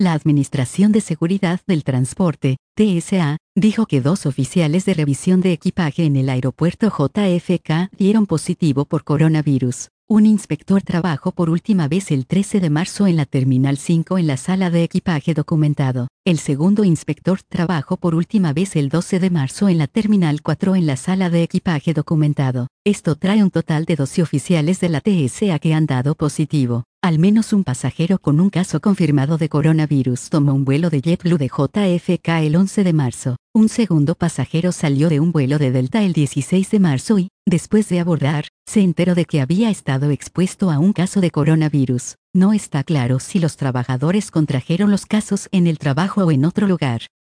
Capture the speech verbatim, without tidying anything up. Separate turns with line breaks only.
La Administración de Seguridad del Transporte, T S A, dijo que dos oficiales de revisión de equipaje en el aeropuerto J F K dieron positivo por coronavirus. Un inspector trabajó por última vez el trece de marzo en la Terminal cinco en la sala de equipaje documentado. El segundo inspector trabajó por última vez el doce de marzo en la Terminal cuatro en la sala de equipaje documentado. Esto trae un total de doce oficiales de la T S A que han dado positivo. Al menos un pasajero con un caso confirmado de coronavirus tomó un vuelo de JetBlue de J F K el once de marzo. Un segundo pasajero salió de un vuelo de Delta el dieciséis de marzo y, después de abordar, se enteró de que había estado expuesto a un caso de coronavirus. No está claro si los trabajadores contrajeron los casos en el trabajo o en otro lugar.